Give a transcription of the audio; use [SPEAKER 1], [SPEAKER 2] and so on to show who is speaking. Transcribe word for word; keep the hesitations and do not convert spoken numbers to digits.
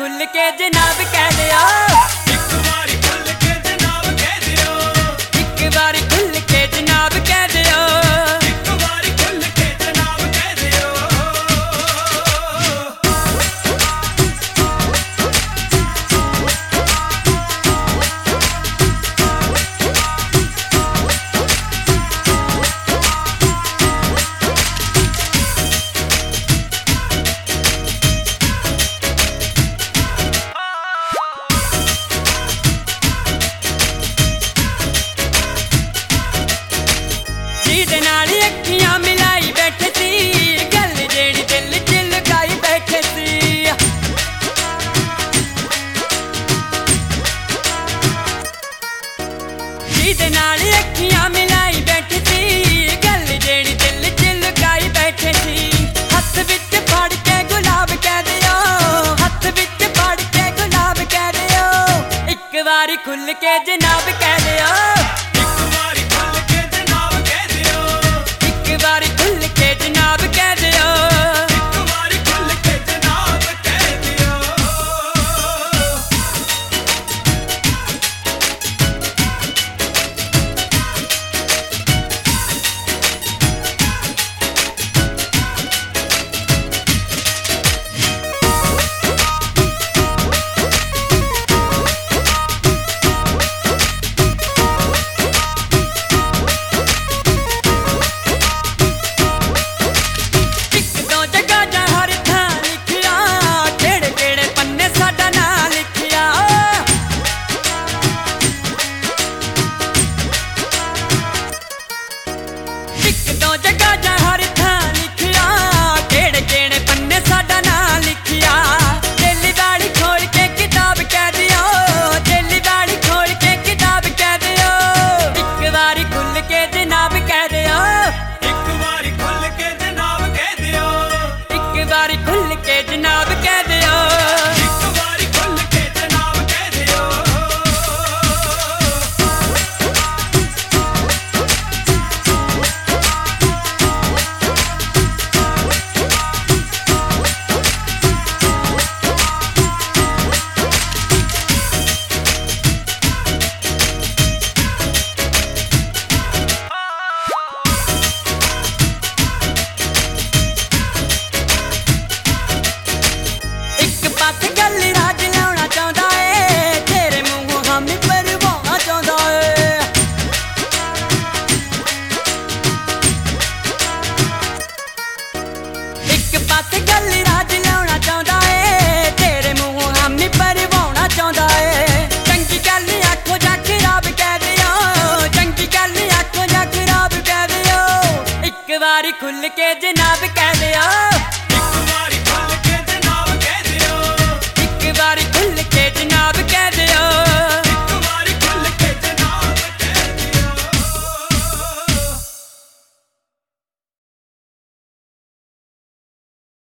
[SPEAKER 1] खुल के जनाब कह दियो,
[SPEAKER 2] एक बारी खुल के जनाब कह दियो,
[SPEAKER 1] एक बारी खुल के जनाब कह दियो,
[SPEAKER 2] एक बारी खुल के जनाब कह दियो।
[SPEAKER 1] ਜਿਹਦੇ ਨਾਲ ਅੱਖੀਆਂ ਮਿਲਾਈ ਬੈਠੇ ਸੀ, ਗੱਲ ਜਿਹੜੀ ਦਿਲ 'ਚ ਲੁਕਾਈ ਬੈਠੇ ਸੀ। ਜਿਹਦੇ ਨਾਲ ਅੱਖੀਆਂ ਮਿਲਾਈ ਬੈਠੇ ਸੀ, ਗੱਲ ਜਿਹੜੀ ਦਿਲ 'ਚ ਲੁਕਾਈ ਬੈਠੇ ਸੀ। ਹੱਥ ਵਿੱਚ ਫੜ ਕੇ ਗੁਲਾਬ ਕਹਿ ਦਿਓ, ਹੱਥ ਵਿੱਚ ਫੜ ਕੇ ਗੁਲਾਬ ਕਹਿ ਦਿਓ, ਇੱਕ ਵਾਰੀ ਖੁੱਲ ਕੇ ਜਨਾਬ ਕਹਿ ਦਿਓ,
[SPEAKER 2] एक बारी खुल के जनाब कह दियो,
[SPEAKER 1] ਇੱਕ ਵਾਰੀ ਖੁੱਲ ਕੇ ਜਨਾਬ ਕਹਿ ਦਿਓ।
[SPEAKER 2] एक बारी खुल के जनाब कह दियो।
[SPEAKER 1] ਇੱਕ ਦੋ ਜਗ੍ਹਾ ਜਾਂ ਹਰ ਥਾਂ ਲਿਖਿਆ, ਕਿਹੜੇ ਕਿਹੜੇ ਪੰਨੇ ਸਾਡਾ ਨਾਂ ਲਿਖਿਆ। ਇੱਕ ਦੋ ਜਗ੍ਹਾ ਜਾਂ ਹਰ ਥਾਂ ਲਿਖਿਆ, ਕਿਹੜੇ ਕਿਹੜੇ ਪੰਨੇ ਸਾਡਾ ਨਾਂ ਲਿਖਿਆ। ਦਿੱਲੀ ਵਾਲੀ ਖੋਲ ਕੇ ਕਿਤਾਬ ਕਹਿ ਦਿਓ, ਦਿੱਲੀ ਵਾਲੀ ਖੋਲ ਕੇ ਕਿਤਾਬ ਕਹਿ ਦਿਓ, ਇੱਕ ਵਾਰੀ ਖੁੱਲ ਕੇ ਜਨਾਬ ਕਹਿ ਦਿਓ,
[SPEAKER 2] एक बारी खुल के जनाब कह दियो,
[SPEAKER 1] ਇੱਕ ਵਾਰੀ ਖੁੱਲ ਕੇ ਜਨਾਬ ਕਹਿ ਦਿਓ।
[SPEAKER 2] एक बारी खुल के जनाब कह दियो।
[SPEAKER 1] ਇੱਕ ਪਾਸੇ ਗੱਲ ਰਾਜ ਲਾਉਣਾ ਚਾਹੁੰਦਾ ਏ, ਤੇਰੇ ਮੂੰਹੋਂ ਹਾਮੀ ਭਰਵਾਉਣਾ ਚਾਹੁੰਦਾ ਏ। ਇੱਕ ਪਾਸੇ ਗੱਲ ਰਾਜ ਲਾਉਣਾ ਚਾਹੁੰਦਾ ਏ, ਤੇਰੇ ਮੂੰਹੋਂ ਹਾਮੀ ਭਰਵਾਉਣਾ ਚਾਹੁੰਦਾ ਏ। ਚੰਗੀ ਗੱਲ ਆਖੋ ਜਾਂ ਖਰਾਬ ਕਹਿ ਦਿਓ, ਚੰਗੀ ਗੱਲ ਆਖੋ ਜਾਂ ਖਰਾਬ ਕਹਿ ਦਿਓ, ਇੱਕ ਵਾਰੀ ਖੁੱਲ ਕੇ ਜਨਾਬ ਕਹਿ ਦਿਓ।